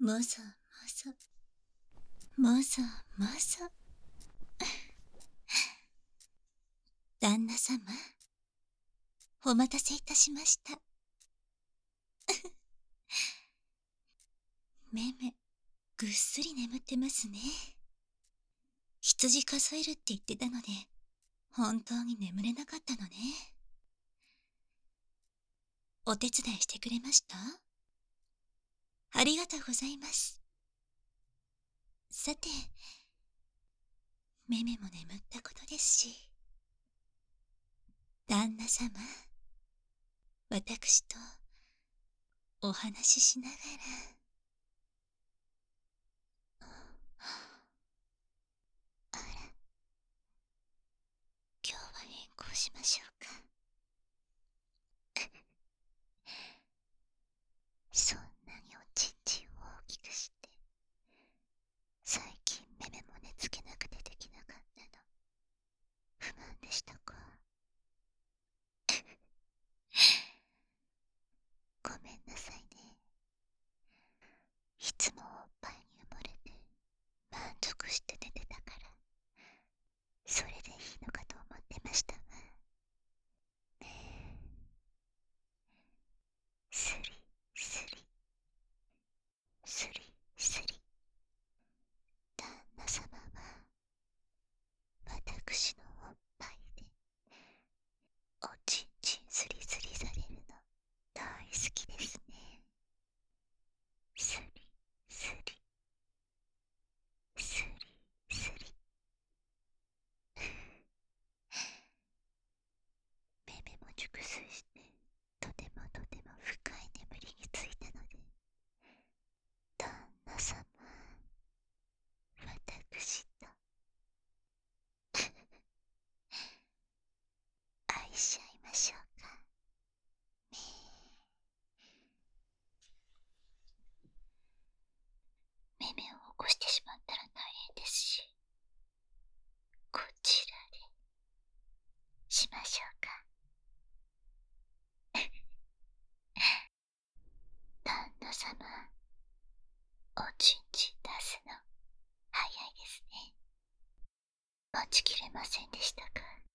もぞもぞ、もぞもぞ。旦那様、お待たせいたしました。めめ、ぐっすり眠ってますね。羊数えるって言ってたので、本当に眠れなかったのね。お手伝いしてくれました？ありがとうございます。さて、めめも眠ったことですし、旦那様、私とお話ししながら。あら、今日は変更しましょうか。そんなにおちんちんを大きくして、最近めめも寝つけなくてできなかったの、不満でしたか？ごめんなさいね。いつもおっぱいに埋もれて満足して寝てたから、それでいいのかと思ってましたが、スリスリスリスリ。旦那様は私のおっぱいでおちんちんスリスリされるの大好きですね。スリスリスリスリ。めめも熟睡して、とてもとても深い眠りについたので、旦那様、私と愛し合いましょうか。めめを起こしてしまったら大変ですし、こちらでしましょうか。旦那様、おちんちん出すの早いですね。待ちきれませんでしたか？